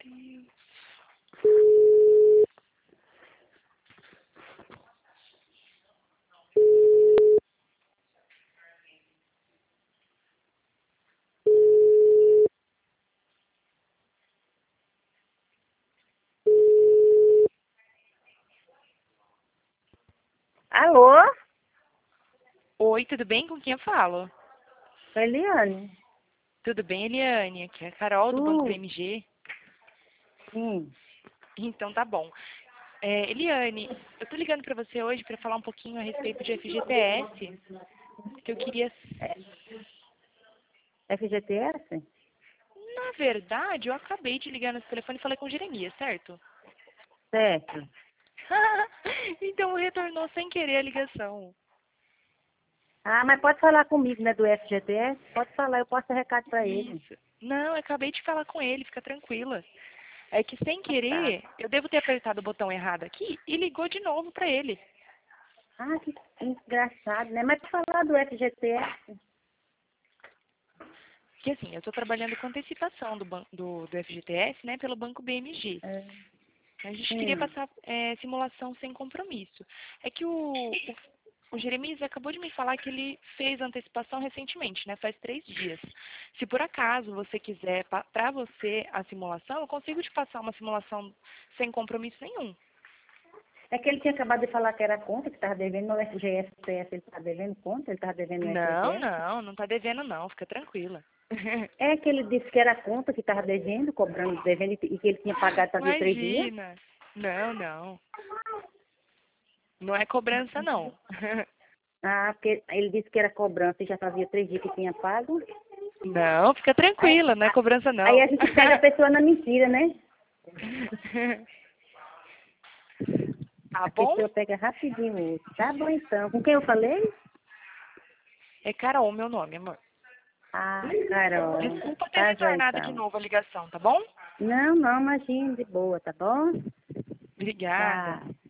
Deus. Alô? Oi, tudo bem? Com quem eu falo? Eliane? Tudo bem, Eliane? Aqui é a Carol, do Banco Tu? BMG. Sim. Então tá bom. Eliane, eu tô ligando pra você hoje pra falar um pouquinho a respeito de FGTS, que eu queria... FGTS? Na verdade, eu acabei de ligar nesse telefone e falei com o Jeremias, certo? Certo. Então retornou sem querer a ligação. Ah, mas pode falar comigo, né, do FGTS? Pode falar, eu posso dar recado pra ele. Isso. Não, eu acabei de falar com ele, fica tranquila. É que sem Tá. querer, eu devo ter apertado o botão errado aqui e ligou de novo pra ele. Ah, que engraçado, né? Mas pode falar do FGTS? Que assim, eu estou trabalhando com antecipação do FGTS, né, pelo Banco BMG. É. A gente queria Sim. passar simulação sem compromisso. É que o Jeremias acabou de me falar que ele fez antecipação recentemente, né? Faz 3 dias. Se por acaso você quiser, para você, a simulação, eu consigo te passar uma simulação sem compromisso nenhum. É que ele tinha acabado de falar que era conta que estava devendo no FGTS, ele está devendo conta, ele estava devendo no Não, FGTS. não, não tá devendo não, fica tranquila. É que ele disse que era conta que estava devendo, cobrando, devendo, e que ele tinha pagado fazia 3 dias. Imagina. Não, não. Não é cobrança, não. Ah, porque ele disse que era cobrança e já fazia 3 dias que tinha pago. Não, fica Aí, tranquila, não é cobrança, aí não. a gente pega a pessoa na mentira, né? Tá A bom? pessoa pega rapidinho o outro. Tá bom então. Com quem eu falei? É Carol, meu nome, amor. Ah, Carol. Desculpa ter Tá, joia retornado de então. novo a ligação, tá bom? Não, não, imagina, de boa, tá bom? Obrigada. Tá.